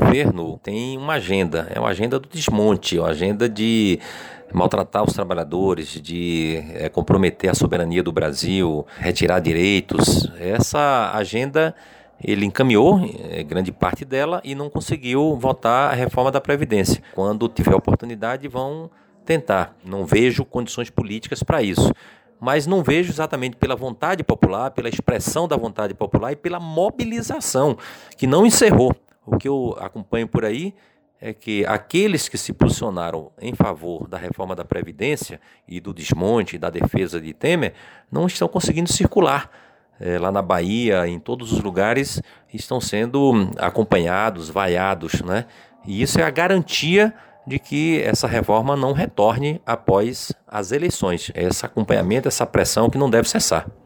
governo tem uma agenda, é uma agenda do desmonte, é uma agenda de maltratar os trabalhadores, de comprometer a soberania do Brasil, retirar direitos. Essa agenda ele encaminhou grande parte dela e não conseguiu votar a reforma da Previdência. Quando tiver oportunidade vão tentar. Não vejo condições políticas para isso. Mas não vejo exatamente pela vontade popular, pela expressão da vontade popular e pela mobilização, que não encerrou. O que eu acompanho por aí é que aqueles que se posicionaram em favor da reforma da Previdência e do desmonte e da defesa de Temer não estão conseguindo circular. Lá na Bahia, em todos os lugares, estão sendo acompanhados, vaiados, né? E isso é a garantia de que essa reforma não retorne após as eleições. Esse acompanhamento, essa pressão que não deve cessar.